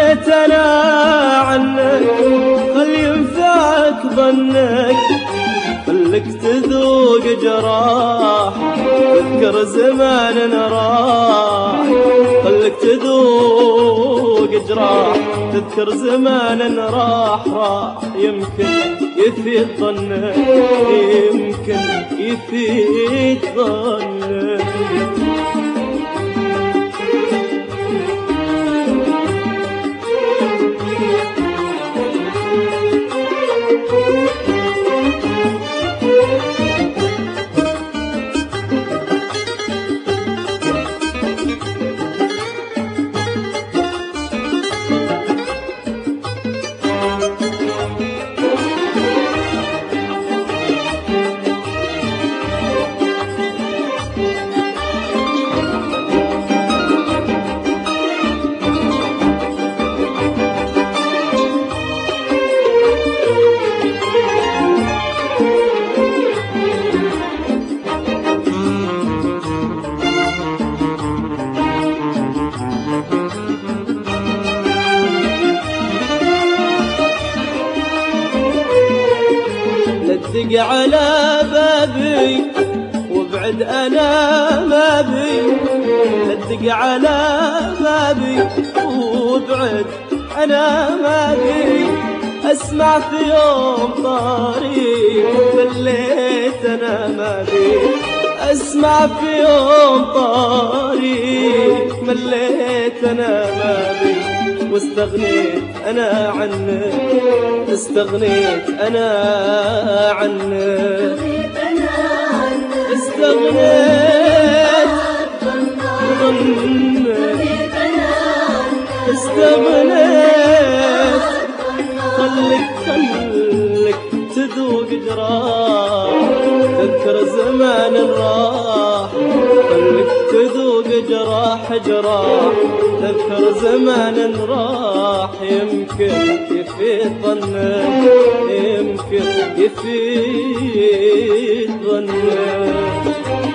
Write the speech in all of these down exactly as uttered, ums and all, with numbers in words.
استغنيت انا عنك، خل ينفعك ظنك، خلك تذوق جراح تذكر زمان راح، خلك تذوق جراح تذكر زمان راح راح. يمكن يفيد ظنك، يمكن يفيد ظنك. لدق على بابي وابعد انا ما بي، لدق على بابي وابعد انا ما بي. اسمع في يوم طريق مليت انا ما بي، اسمع في يوم طريق مليت انا ما بي. واستغنيت انا عنك، استغنيت انا عنك، استغنيت عنك، استغنيت. خلك خلك تذوق جراح تذكر زمان راح، خلك تذوق جراح جراح تذكر زمان راح. يمكن يفيد ظنك، يمكن يفيد ظنك.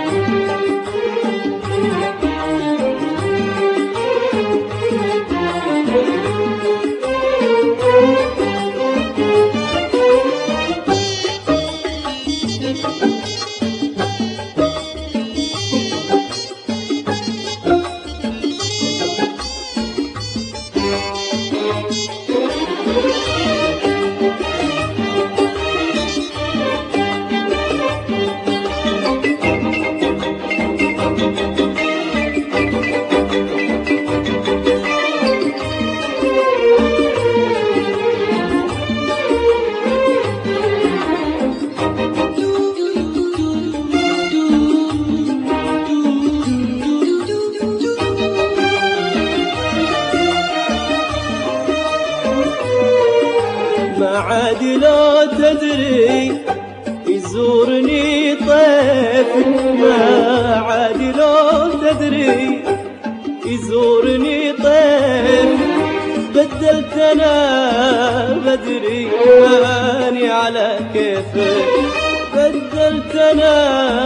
ما عاد لو تدري يزورني طيفك، ما عاد لو تدري يزورني طيفك. بدلت انا بدري ماني على كيفك، بدلت انا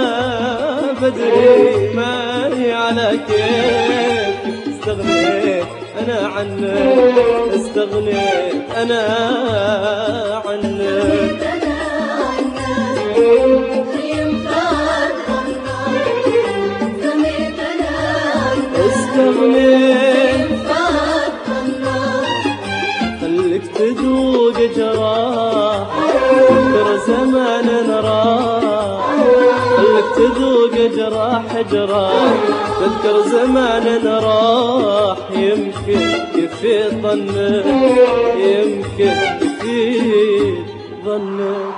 بدري ماني على كيفك. استغنيت انا عنك، استغنيت انا عنك. استغنيت خلك تذوق جراح تذكر زمان راح، خلك تذوق جراح جراح تذكر زمان راح. يمكن يفيد ظنك، يمكن يفيد ظنك.